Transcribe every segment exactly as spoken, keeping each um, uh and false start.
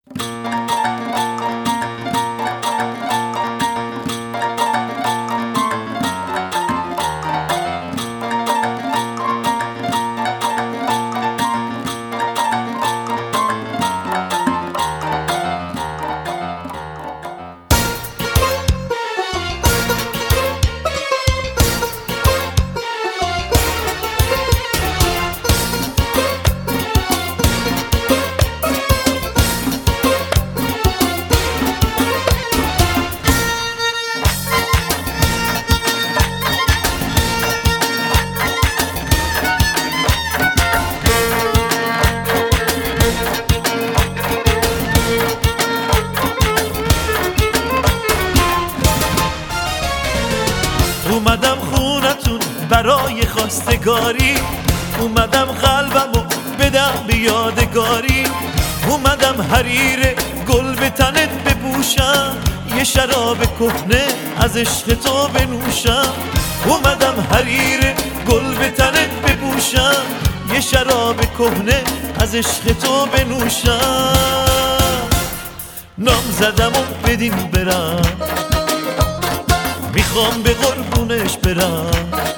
اومدم خونتون برای خواستگاری، اومدم قلبمو بدم به یادگاری، اومدم حریر گل به تنت بپوشم، یه شراب کهنه از عشق تو بنوشم. اومدم حریر گل به تنت بپوشم، یه شراب کهنه از عشق تو بنوشم. نام زدم و بدین برم، میخوام به قربونش برم،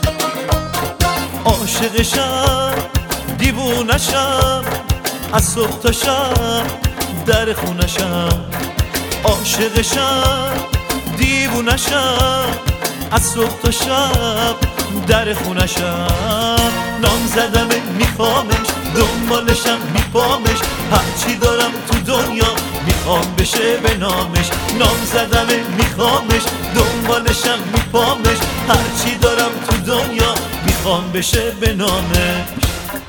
عاشقشم دیوونشم، از صبح تا شب در خونشم. عاشقشم دیوونشم، از صبح تا شب در خونشم. نام زدمه میخوامش، دنبالشم میپامش، هرچی دارم تو دنیا میخوام بشه به نامش. نام زدمه میخوامش، دنبالشم میپامش، هرچی دارم تو دنیا میخوام بشه به نامش.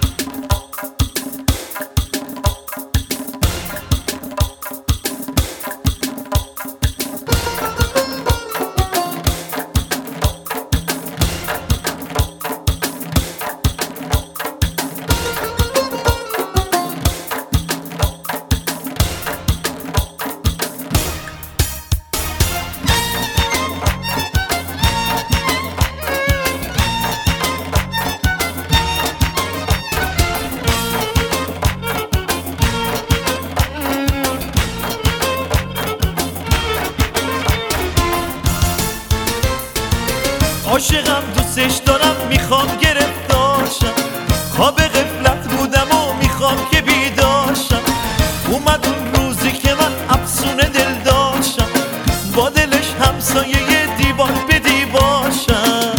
عاشقم دوستش دارم، میخوام گرفتارشم، خواب غفلت بودم و میخوام که بیدارشم. اومد اون روزی که من افسونه دل داشتم، با دلش همسایه دیوار به دیوارشم.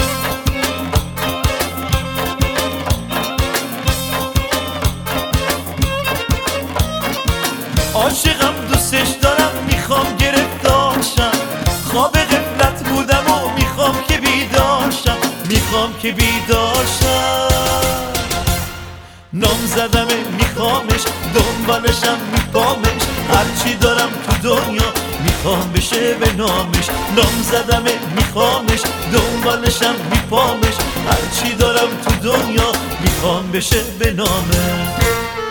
عاشقم دوستش دارم، میخوام گرفتارشم، خواب غفلت بودم و میخوام که بیدارشم، میخوام که بیدارشم. نام زدمه میخوامش، دنبالشم میپامش، هرچی دارم تو دنیا میخوام بشه به نامش. نام زدمه میخوامش، دنبالشم میپامش، هرچی دارم تو دنیا میخوام بشه به نامش.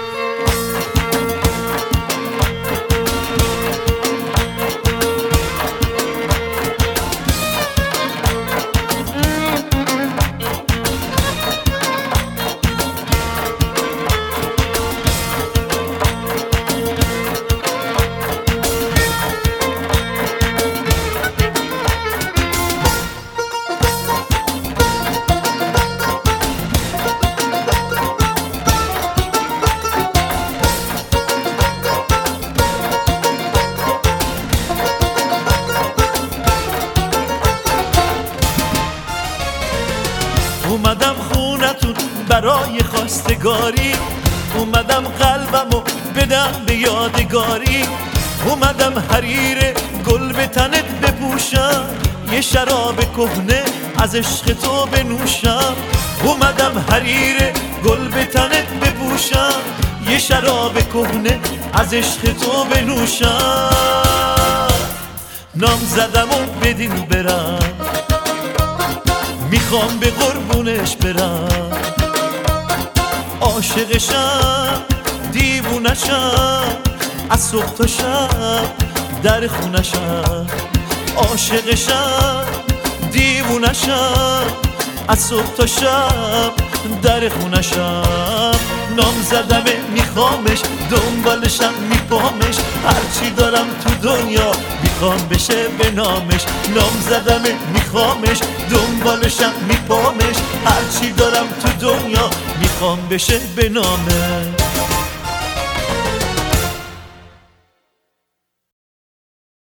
اومدم خونتون برای خواستگاری، اومدم قلبمو بدم به یادگاری، اومدم حریر گل به تنت بپوشم، یه شراب کهنه از عشق تو بنوشم. اومدم حریر گل به تنت بپوشم، یه شراب کهنه از عشق تو بنوشم. نام زدم و بدین برم، میخوام به قربونش برم، عاشقشم دیوونشم، از صبح تا شب در خونشم. عاشقشم دیوونشم، از صبح تا شب در خونشم. نام زدمه میخوامش، دنبالشم میپامش، هرچی دارم تو دنیا میخوام بشه به نامش. نام زدمه میخوامش، دنبالشم میپامش، هرچی دارم تو دنیا میخوام بشه به نامش.